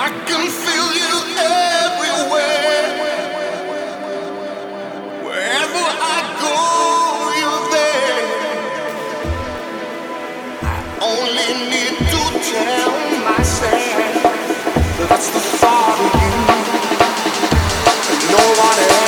I can feel you everywhere. Wherever I go, you're there. Only need to tell myself that that's the thought of you and no one else.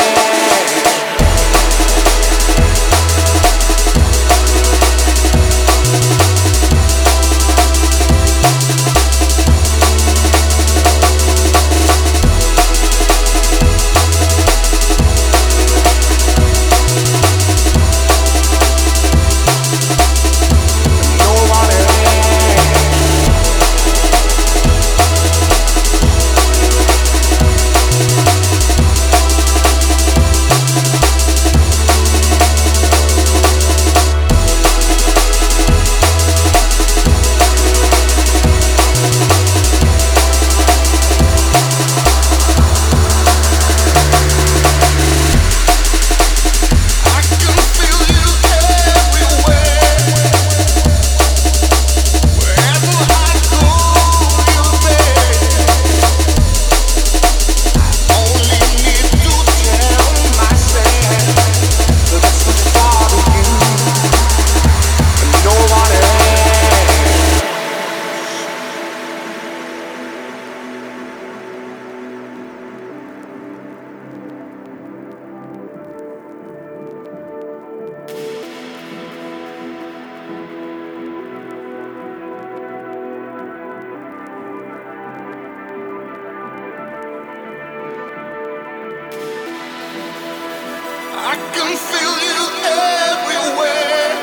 I can feel you everywhere.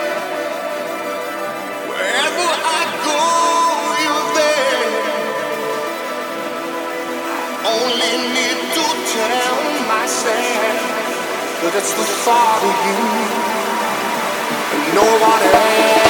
Wherever I go, you're there. Only need to tell myself that it's the thought of you and no one else.